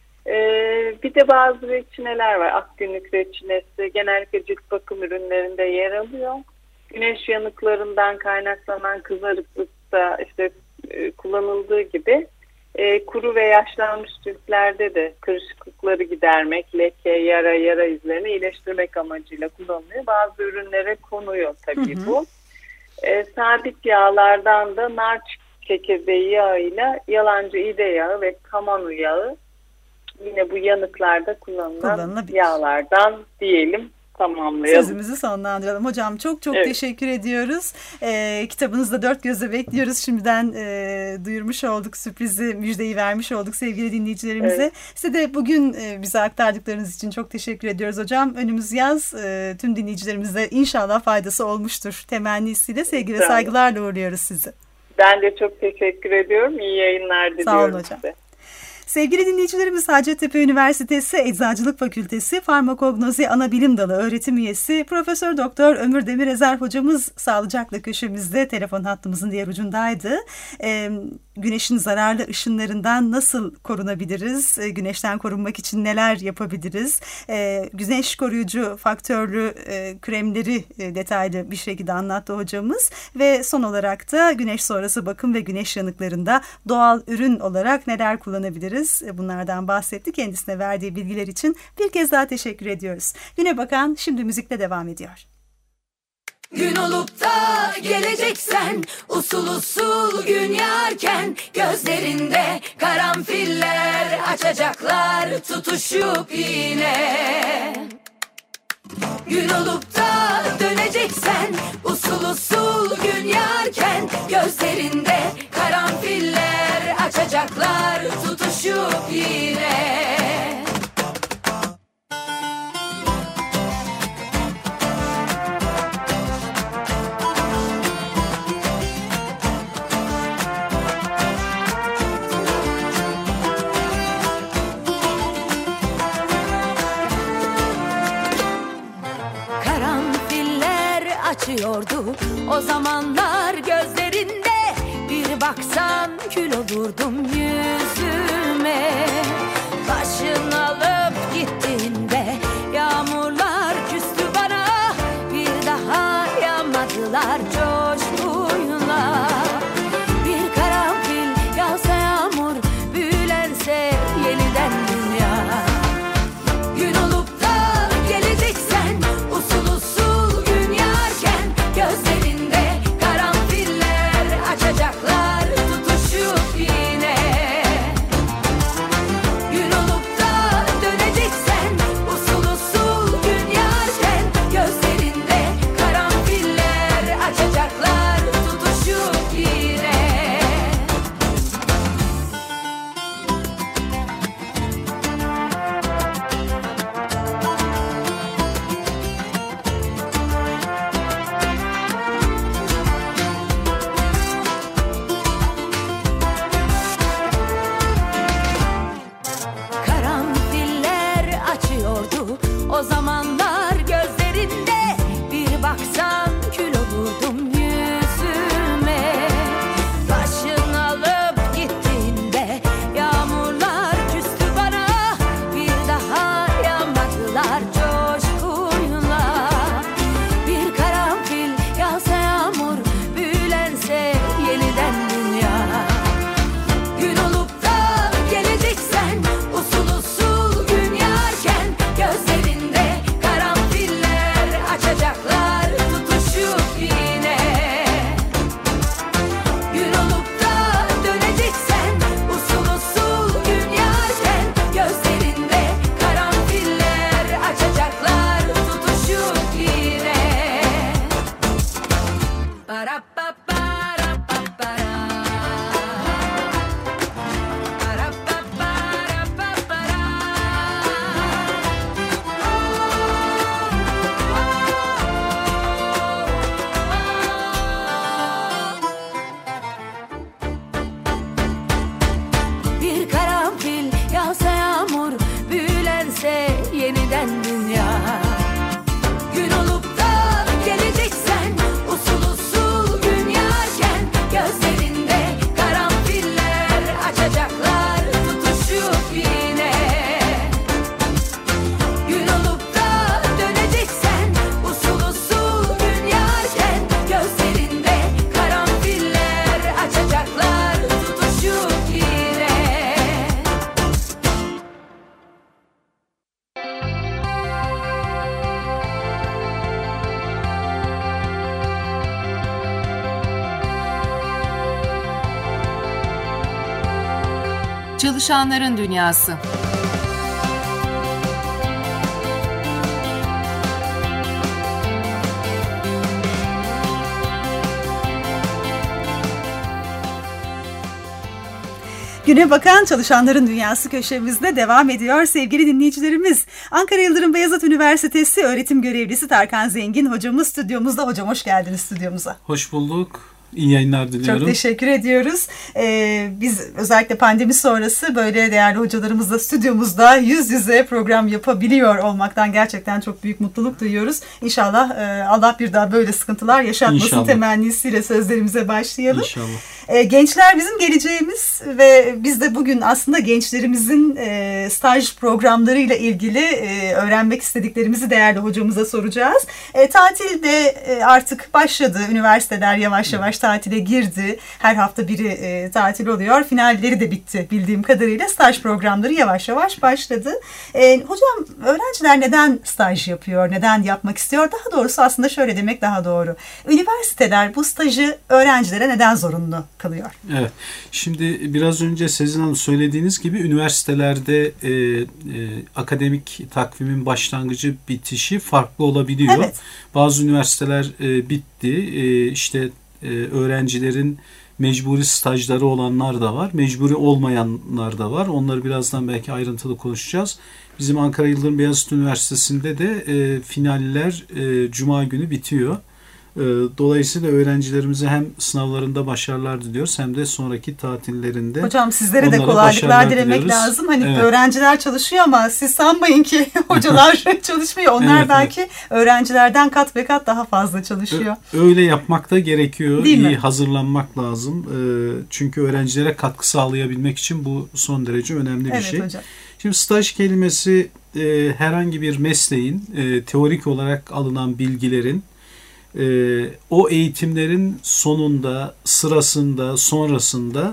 Speaker 4: Bir de bazı reçineler var. Akgünlük reçinesi genellikle cilt bakım ürünlerinde yer alıyor. Güneş yanıklarından kaynaklanan kızarıklıkta işte kullanıldığı gibi kuru ve yaşlanmış ciltlerde de kırışıklıkları gidermek, leke, yara izlerini iyileştirmek amacıyla kullanılıyor. Bazı ürünlere konuyor tabii bu. Sabit yağlardan da nar çekirdeği yağıyla yalancı ide yağı ve kamanu yağı yine bu yanıklarda kullanılan yağlardan diyelim. Tamamlayalım.
Speaker 1: Sözümüzü sonlandıralım. Hocam çok teşekkür ediyoruz. Kitabınızda dört gözle bekliyoruz. Şimdiden duyurmuş olduk. Sürprizi, müjdeyi vermiş olduk sevgili dinleyicilerimize. Evet. Size de bugün bize aktardıklarınız için çok teşekkür ediyoruz hocam. Önümüz yaz. Tüm dinleyicilerimize inşallah faydası olmuştur temennisiyle. Sevgi ve saygılarla uğurluyoruz sizi.
Speaker 4: Ben de çok teşekkür ediyorum. İyi yayınlar diliyorum.
Speaker 1: Sağ olun hocam. Size. Sevgili dinleyicilerimiz, Hacettepe Üniversitesi Eczacılık Fakültesi Farmakognozi Anabilim Dalı öğretim üyesi Profesör Doktor Ömür Demirezer hocamız sağlıcakla köşemizde telefon hattımızın diğer ucundaydı. Güneşin zararlı ışınlarından nasıl korunabiliriz? Güneşten korunmak için neler yapabiliriz? Güneş koruyucu faktörlü kremleri detaylı bir şekilde anlattı hocamız. Ve son olarak da güneş sonrası bakım ve güneş yanıklarında doğal ürün olarak neler kullanabiliriz? Bunlardan bahsetti. Kendisine verdiği bilgiler için bir kez daha teşekkür ediyoruz. Güne bakan şimdi müzikle devam ediyor.
Speaker 3: Gün olup da geleceksen, usul usul gün yarken, gözlerinde karanfiller açacaklar tutuşup yine. Gün olup da döneceksen, usul usul gün yarken, gözlerinde karanfiller açacaklar tutuşup yine. Açıyordu o zamanlar gözlerinde, bir baksan kül olurdum yüzüme. Başın alıp gittiğinde yağmurlar küstü bana, bir daha yağmadılar coşkuyla. Bir karanfil yağsa yağmur, büyülense yeniden dünya. Gün olup da geleceksen, usul usul gün yarken, gözlerinde karanfiller açacaklar tutuşup yine. Gün olup da
Speaker 5: Çalışanların Dünyası.
Speaker 1: Güne bakan Çalışanların Dünyası köşemizde devam ediyor sevgili dinleyicilerimiz. Ankara Yıldırım Beyazıt Üniversitesi öğretim görevlisi Tarkan Zengin hocamız stüdyomuzda. Hocam hoş geldiniz stüdyomuza.
Speaker 6: Hoş bulduk. İyi yayınlar diliyorum.
Speaker 1: Çok teşekkür ediyoruz. Biz özellikle pandemi sonrası böyle değerli hocalarımızla stüdyomuzda yüz yüze program yapabiliyor olmaktan gerçekten çok büyük mutluluk duyuyoruz. İnşallah Allah bir daha böyle sıkıntılar yaşatmasın
Speaker 6: İnşallah.
Speaker 1: Temennisiyle sözlerimize başlayalım.
Speaker 6: İnşallah.
Speaker 1: Gençler bizim geleceğimiz ve biz de bugün aslında gençlerimizin staj programlarıyla ilgili öğrenmek istediklerimizi değerli hocamıza soracağız. Tatil de artık başladı. Üniversiteler yavaş yavaş tatile girdi. Her hafta biri tatil oluyor. Finalleri de bitti bildiğim kadarıyla. Staj programları yavaş yavaş başladı. Hocam öğrenciler neden staj yapıyor? Neden yapmak istiyor? Daha doğrusu aslında şöyle demek daha doğru. Üniversiteler bu stajı öğrencilere neden zorunlu kılıyor?
Speaker 6: Evet. Şimdi biraz önce Sezin Hanım söylediğiniz gibi üniversitelerde akademik takvimin başlangıcı bitişi farklı olabiliyor.
Speaker 1: Evet.
Speaker 6: Bazı üniversiteler bitti. İşte öğrencilerin mecburi stajları olanlar da var. Mecburi olmayanlar da var. Onları birazdan belki ayrıntılı konuşacağız. Bizim Ankara Yıldırım Beyazıt Üniversitesi'nde de finaller Cuma günü bitiyor. Dolayısıyla öğrencilerimize hem sınavlarında başarılar diliyoruz hem de sonraki tatillerinde.
Speaker 1: Hocam sizlere de kolaylıklar dilemek
Speaker 6: diliyoruz.
Speaker 1: lazım. Hani
Speaker 6: evet.
Speaker 1: Öğrenciler çalışıyor ama siz sanmayın ki hocalar çalışmıyor. Onlar
Speaker 6: evet,
Speaker 1: belki öğrencilerden kat ve kat daha fazla çalışıyor.
Speaker 6: Öyle yapmak da gerekiyor.
Speaker 1: Değil
Speaker 6: İyi
Speaker 1: mi?
Speaker 6: hazırlanmak lazım. Çünkü öğrencilere katkı sağlayabilmek için bu son derece önemli bir
Speaker 1: Evet
Speaker 6: şey.
Speaker 1: hocam.
Speaker 6: Şimdi staj kelimesi herhangi bir mesleğin teorik olarak alınan bilgilerin o eğitimlerin sonunda, sırasında, sonrasında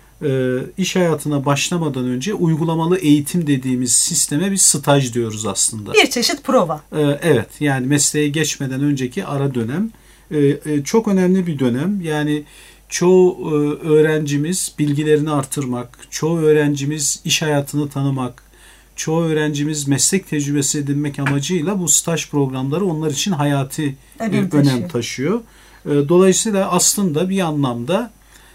Speaker 6: iş hayatına başlamadan önce uygulamalı eğitim dediğimiz sisteme biz staj diyoruz aslında.
Speaker 1: Bir çeşit prova.
Speaker 6: Evet, yani mesleğe geçmeden önceki ara dönem çok önemli bir dönem. Yani çoğu öğrencimiz bilgilerini artırmak, çoğu öğrencimiz iş hayatını tanımak, çoğu öğrencimiz meslek tecrübesi edinmek amacıyla bu staj programları onlar için hayati önem taşıyor. Dolayısıyla aslında bir anlamda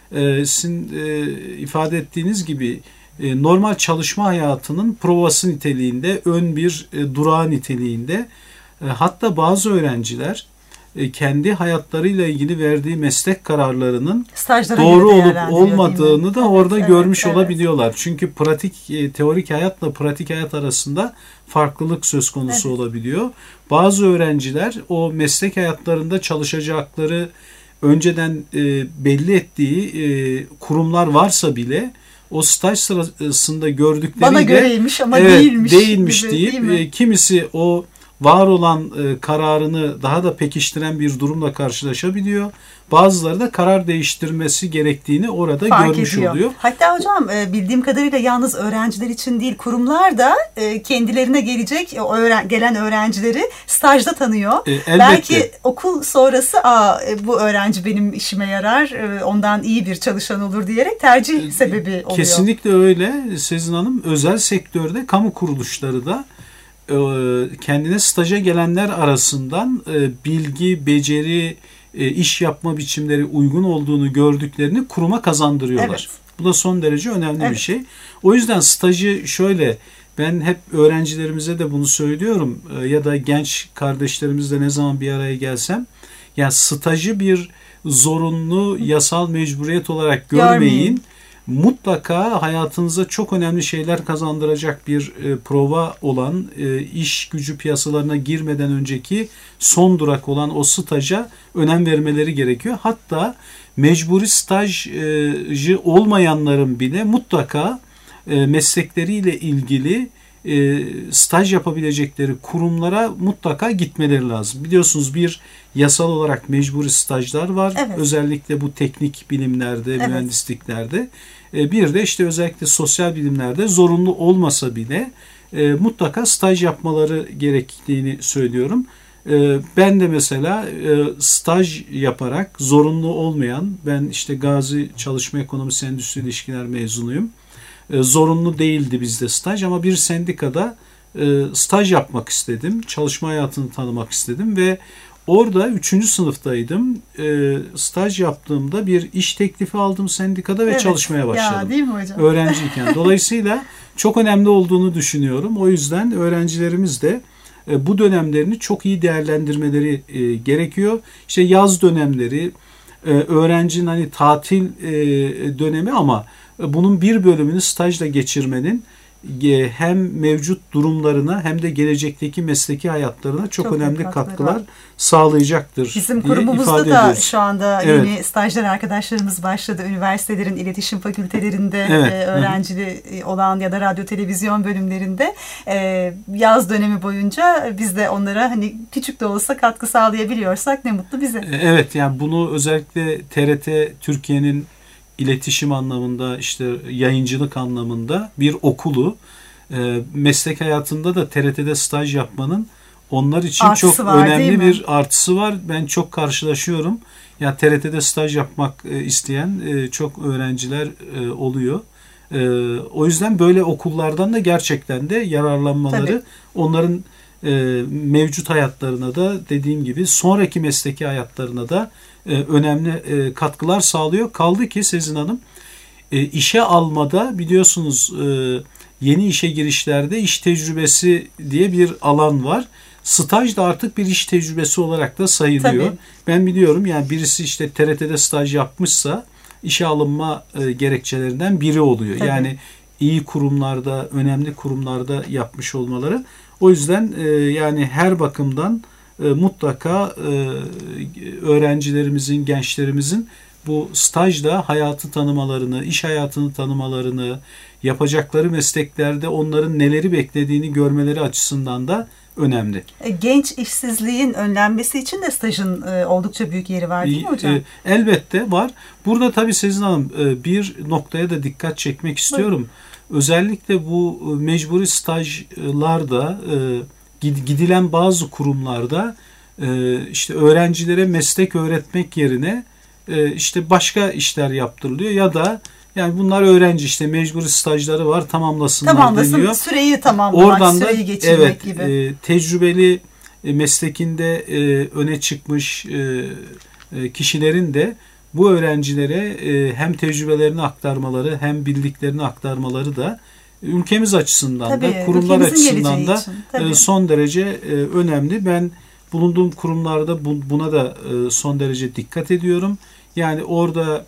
Speaker 6: sizin ifade ettiğiniz gibi normal çalışma hayatının provası niteliğinde, ön bir durağı niteliğinde, hatta bazı öğrenciler kendi hayatlarıyla ilgili verdiği meslek kararlarının
Speaker 1: Stajlara
Speaker 6: doğru olup olmadığını da orada görmüş
Speaker 1: evet.
Speaker 6: olabiliyorlar. Çünkü teorik hayatla pratik hayat arasında farklılık söz konusu olabiliyor. Bazı öğrenciler o meslek hayatlarında çalışacakları önceden belli ettiği kurumlar varsa bile o staj sırasında gördükleriyle
Speaker 1: bana göreymiş ama
Speaker 6: değilmiş
Speaker 1: gibi,
Speaker 6: deyip kimisi o var olan kararını daha da pekiştiren bir durumla karşılaşabiliyor. Bazıları da karar değiştirmesi gerektiğini orada görmüş oluyor.
Speaker 1: Hatta hocam bildiğim kadarıyla yalnız öğrenciler için değil, kurumlar da kendilerine gelecek gelen öğrencileri stajda tanıyor. Belki okul sonrası bu öğrenci benim işime yarar, ondan iyi bir çalışan olur diyerek tercih sebebi oluyor.
Speaker 6: Kesinlikle öyle Sezin Hanım. Özel sektörde, kamu kuruluşları da kendine staja gelenler arasından bilgi, beceri, iş yapma biçimleri uygun olduğunu gördüklerini kuruma kazandırıyorlar. Evet. Bu da son derece önemli bir şey. O yüzden stajı şöyle, ben hep öğrencilerimize de bunu söylüyorum ya da genç kardeşlerimizle ne zaman bir araya gelsem, yani stajı bir zorunlu yasal mecburiyet olarak görmeyin. Mutlaka hayatınıza çok önemli şeyler kazandıracak bir prova olan, iş gücü piyasalarına girmeden önceki son durak olan o staja önem vermeleri gerekiyor. Hatta mecburi stajcı olmayanların bile mutlaka meslekleriyle ilgili staj yapabilecekleri kurumlara mutlaka gitmeleri lazım. Biliyorsunuz bir yasal olarak mecburi stajlar var. Evet. Özellikle bu teknik bilimlerde, mühendisliklerde. Bir de işte özellikle sosyal bilimlerde zorunlu olmasa bile mutlaka staj yapmaları gerektiğini söylüyorum. Ben de mesela staj yaparak zorunlu olmayan, ben işte Gazi Çalışma Ekonomisi Endüstri İlişkiler mezunuyum. Zorunlu değildi bizde staj ama bir sendikada staj yapmak istedim. Çalışma hayatını tanımak istedim ve orada 3. sınıftaydım. Staj yaptığımda bir iş teklifi aldım sendikada ve çalışmaya başladım.
Speaker 1: Ya, değil mi hocam?
Speaker 6: Öğrenciyken. Dolayısıyla çok önemli olduğunu düşünüyorum. O yüzden öğrencilerimiz de bu dönemlerini çok iyi değerlendirmeleri gerekiyor. İşte yaz dönemleri, öğrencinin hani tatil dönemi ama bunun bir bölümünü stajla geçirmenin hem mevcut durumlarına hem de gelecekteki mesleki hayatlarına çok önemli katkılar sağlayacaktır.
Speaker 1: Bizim kurumumuzda da ediyoruz. Şu anda yeni stajyer arkadaşlarımız başladı. Üniversitelerin iletişim fakültelerinde öğrencili olan ya da radyo televizyon bölümlerinde yaz dönemi boyunca biz de onlara hani küçük de olsa katkı sağlayabiliyorsak ne mutlu bize.
Speaker 6: Evet, yani bunu özellikle TRT Türkiye'nin iletişim anlamında, işte yayıncılık anlamında bir okulu, meslek hayatında da TRT'de staj yapmanın onlar için artısı çok var, önemli bir artısı var. Ben çok karşılaşıyorum. Ya TRT'de staj yapmak isteyen çok öğrenciler oluyor. O yüzden böyle okullardan da gerçekten de yararlanmaları onların mevcut hayatlarına da dediğim gibi sonraki mesleki hayatlarına da önemli katkılar sağlıyor. Kaldı ki Sezin Hanım işe almada biliyorsunuz yeni işe girişlerde iş tecrübesi diye bir alan var. Staj da artık bir iş tecrübesi olarak da sayılıyor. Tabii. Ben biliyorum yani birisi işte TRT'de staj yapmışsa işe alınma gerekçelerinden biri oluyor. Tabii. Yani iyi kurumlarda, önemli kurumlarda yapmış olmaları. O yüzden yani her bakımdan mutlaka öğrencilerimizin, gençlerimizin bu stajda hayatı tanımalarını, iş hayatını tanımalarını, yapacakları mesleklerde onların neleri beklediğini görmeleri açısından da önemli.
Speaker 1: Genç işsizliğin önlenmesi için de stajın oldukça büyük yeri var değil mi hocam?
Speaker 6: Elbette var. Burada tabii Sezin Hanım bir noktaya da dikkat çekmek istiyorum. Buyurun. Özellikle bu mecburi stajlarda gidilen bazı kurumlarda işte öğrencilere meslek öğretmek yerine işte başka işler yaptırılıyor ya da yani bunlar öğrenci işte mecburi stajları var tamamlasınlar deniyor.
Speaker 1: Süreyi tamamlamak, oradan süreyi geçirmek gibi.
Speaker 6: Tecrübeli meslekinde öne çıkmış kişilerin de bu öğrencilere hem tecrübelerini aktarmaları hem bildiklerini aktarmaları da ülkemiz açısından da kurumlar açısından da son derece önemli. Ben bulunduğum kurumlarda buna da son derece dikkat ediyorum. Yani orada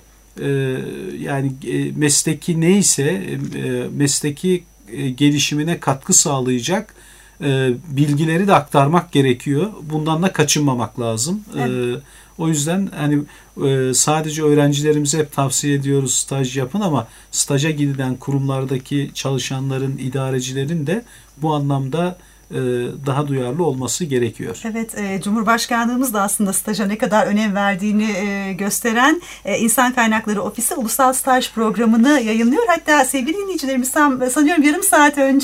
Speaker 6: yani mesleki neyse mesleki gelişimine katkı sağlayacak bilgileri de aktarmak gerekiyor. Bundan da kaçınmamak lazım. Evet. O yüzden hani sadece öğrencilerimize hep tavsiye ediyoruz staj yapın ama staja gidilen kurumlardaki çalışanların, idarecilerin de bu anlamda daha duyarlı olması gerekiyor.
Speaker 1: Evet, Cumhurbaşkanlığımız da aslında staja ne kadar önem verdiğini gösteren İnsan Kaynakları Ofisi Ulusal Staj Programı'nı yayınlıyor. Hatta sevgili dinleyicilerimiz sanıyorum yarım saat önce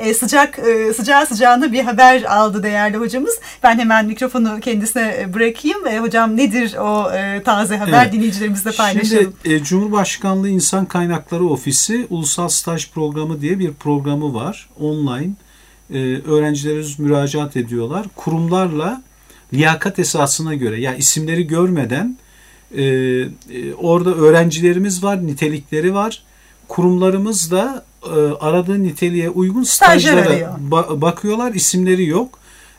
Speaker 1: sıcağı sıcağına bir haber aldı değerli hocamız. Ben hemen mikrofonu kendisine bırakayım. Hocam nedir o taze haber, dinleyicilerimizle paylaşalım.
Speaker 6: Şimdi Cumhurbaşkanlığı İnsan Kaynakları Ofisi Ulusal Staj Programı diye bir programı var. Online. Öğrencilerimiz müracaat ediyorlar. Kurumlarla liyakat esasına göre yani isimleri görmeden orada öğrencilerimiz var, nitelikleri var. Kurumlarımız da aradığı niteliğe uygun stajlara bakıyorlar. İsimleri yok.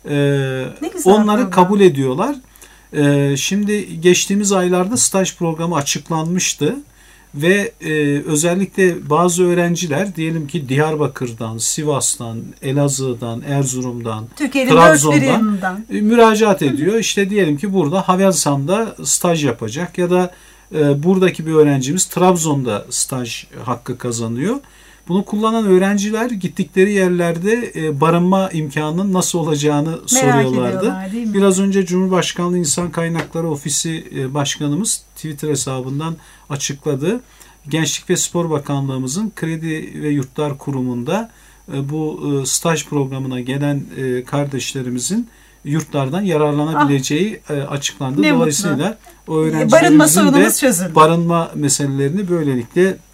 Speaker 6: Onları kabul ediyorlar. Şimdi geçtiğimiz aylarda staj programı açıklanmıştı. Ve özellikle bazı öğrenciler diyelim ki Diyarbakır'dan, Sivas'tan, Elazığ'dan, Erzurum'dan, Trabzon'dan müracaat ediyor. İşte diyelim ki burada Havelsan'da staj yapacak ya da buradaki bir öğrencimiz Trabzon'da staj hakkı kazanıyor. Bunu kullanan öğrenciler gittikleri yerlerde barınma imkanının nasıl olacağını soruyorlardı. Biraz önce Cumhurbaşkanlığı İnsan Kaynakları Ofisi Başkanımız Twitter hesabından açıkladı. Gençlik ve Spor Bakanlığımızın Kredi ve Yurtlar Kurumu'nda bu staj programına gelen kardeşlerimizin yurtlardan yararlanabileceği açıklandı. Dolayısıyla o öğrencilerimizin de barınma meselelerini böylelikle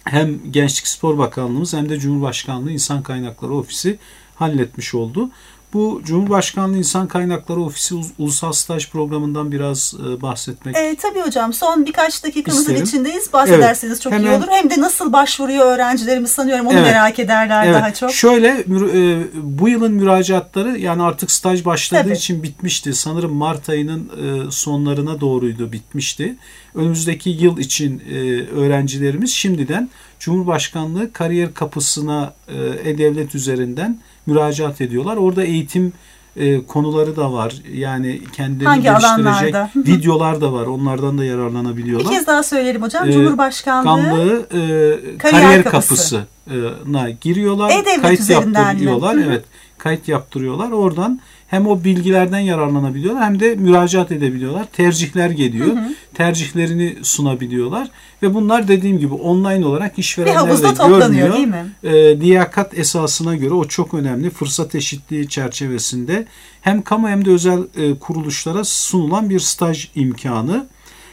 Speaker 6: hem Gençlik Spor Bakanlığımız hem de Cumhurbaşkanlığı İnsan Kaynakları Ofisi halletmiş oldu. Bu Cumhurbaşkanlığı İnsan Kaynakları Ofisi Ulusal Staj Programı'ndan biraz bahsetmek
Speaker 1: Tabii hocam, son birkaç dakikamızın
Speaker 6: isterim.
Speaker 1: içindeyiz. Bahsederseniz çok iyi olur. Hem de nasıl başvuruyor öğrencilerimiz, sanıyorum onu merak ederler daha çok.
Speaker 6: Şöyle, bu yılın müracaatları yani artık staj başladığı için bitmişti. Sanırım Mart ayının sonlarına doğruydu, bitmişti. Önümüzdeki yıl için öğrencilerimiz şimdiden Cumhurbaşkanlığı kariyer kapısına E-Devlet üzerinden müracaat ediyorlar. Orada eğitim konuları da var. Yani kendilerini geliştirecek videolar da var. Onlardan da yararlanabiliyorlar.
Speaker 1: Bir kez daha söyleyelim hocam. Cumhurbaşkanlığı
Speaker 6: kariyer kapısına giriyorlar.
Speaker 1: E-Devlet
Speaker 6: kayıt
Speaker 1: üzerinden
Speaker 6: yaptırıyorlar. Evet. Kayıt yaptırıyorlar. Oradan hem o bilgilerden yararlanabiliyorlar hem de müracaat edebiliyorlar. Tercihler geliyor. Tercihlerini sunabiliyorlar. Ve bunlar dediğim gibi online olarak işverenler de görmüyor.
Speaker 1: Değil mi?
Speaker 6: Liyakat esasına göre o çok önemli. Fırsat eşitliği çerçevesinde hem kamu hem de özel kuruluşlara sunulan bir staj imkanı.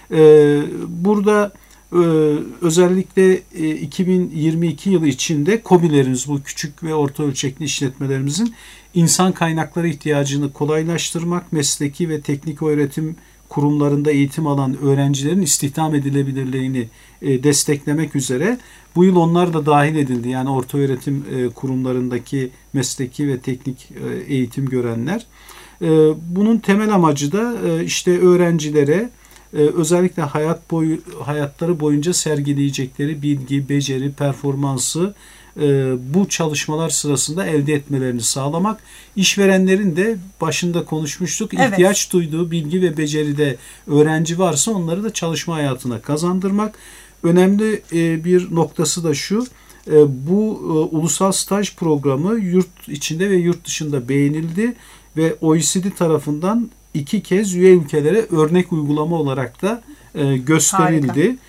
Speaker 6: Burada özellikle 2022 yılı içinde KOBİ'lerimiz, bu küçük ve orta ölçekli işletmelerimizin insan kaynakları ihtiyacını kolaylaştırmak, mesleki ve teknik öğretim kurumlarında eğitim alan öğrencilerin istihdam edilebilirliğini desteklemek üzere bu yıl onlar da dahil edildi. Yani orta öğretim kurumlarındaki mesleki ve teknik eğitim görenler. Bunun temel amacı da işte öğrencilere özellikle hayatları boyunca sergileyecekleri bilgi, beceri, performansı bu çalışmalar sırasında elde etmelerini sağlamak. İşverenlerin de başında konuşmuştuk. İhtiyaç duyduğu bilgi ve beceride öğrenci varsa onları da çalışma hayatına kazandırmak. Önemli bir noktası da şu. Bu ulusal staj programı yurt içinde ve yurt dışında beğenildi ve OECD tarafından 2 kez üye ülkelere örnek uygulama olarak da gösterildi. Harika.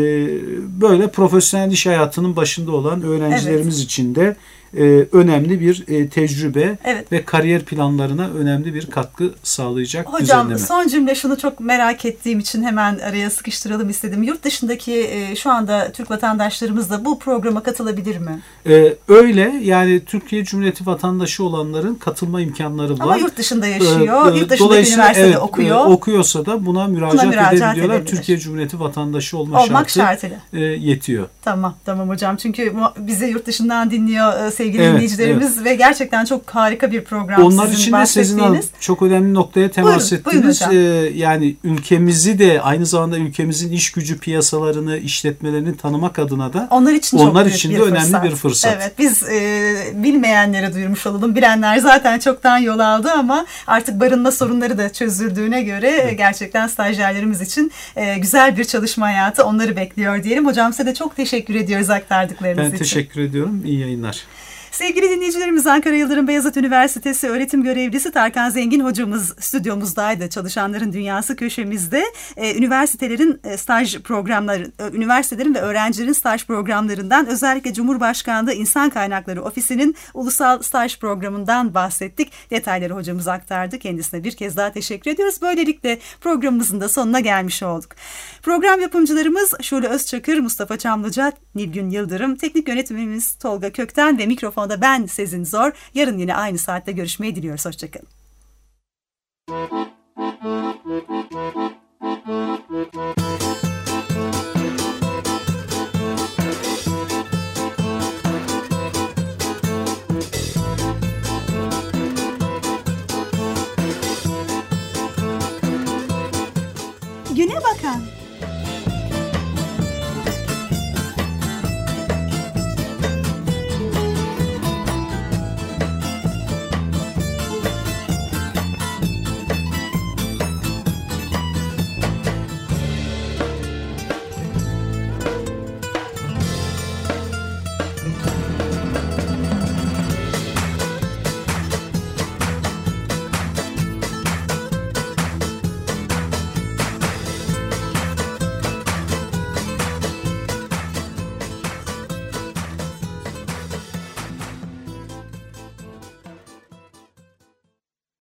Speaker 6: Böyle profesyonel iş hayatının başında olan öğrencilerimiz için de önemli bir tecrübe ve kariyer planlarına önemli bir katkı sağlayacak düzenleme.
Speaker 1: Hocam son cümle, şunu çok merak ettiğim için hemen araya sıkıştıralım istedim. Yurt dışındaki şu anda Türk vatandaşlarımız da bu programa katılabilir mi?
Speaker 6: Öyle, yani Türkiye Cumhuriyeti vatandaşı olanların katılma imkanları var.
Speaker 1: Ama yurt dışında yaşıyor, yurt dışında üniversitede okuyor.
Speaker 6: Okuyorsa da buna müracaat edebiliyorlar. Türkiye Cumhuriyeti vatandaşı olmak şartıyla yetiyor.
Speaker 1: Tamam hocam, çünkü bizi yurt dışından dinliyor sevgili dinleyicilerimiz ve gerçekten çok harika bir program.
Speaker 6: Onlar için de Sezin Hanım çok önemli noktaya temas ettiniz. Yani ülkemizi de aynı zamanda ülkemizin iş gücü piyasalarını, işletmelerini tanımak adına da onlar için de önemli bir fırsat.
Speaker 1: Evet, biz bilmeyenlere duyurmuş olalım. Bilenler zaten çoktan yol aldı ama artık barınma sorunları da çözüldüğüne göre gerçekten stajyerlerimiz için güzel bir çalışma hayatı onları bekliyor diyelim. Hocam size de çok teşekkür ediyoruz aktardıklarınız için.
Speaker 6: Ben teşekkür ediyorum. İyi yayınlar.
Speaker 1: Sevgili dinleyicilerimiz, Ankara Yıldırım Beyazıt Üniversitesi öğretim görevlisi Tarkan Zengin hocamız stüdyomuzdaydı. Çalışanların Dünyası köşemizde üniversitelerin staj programları, üniversitelerin ve öğrencilerin staj programlarından, özellikle Cumhurbaşkanlığı İnsan Kaynakları Ofisi'nin ulusal staj programından bahsettik. Detayları hocamız aktardı. Kendisine bir kez daha teşekkür ediyoruz. Böylelikle programımızın da sonuna gelmiş olduk. Program yapımcılarımız Şule Özçakır, Mustafa Çamlıca, Nilgün Yıldırım, teknik yönetimimiz Tolga Kökten ve mikrofonda ben Sezin Zor. Yarın yine aynı saatte görüşmeyi diliyoruz. Hoşçakalın. Güne bakan.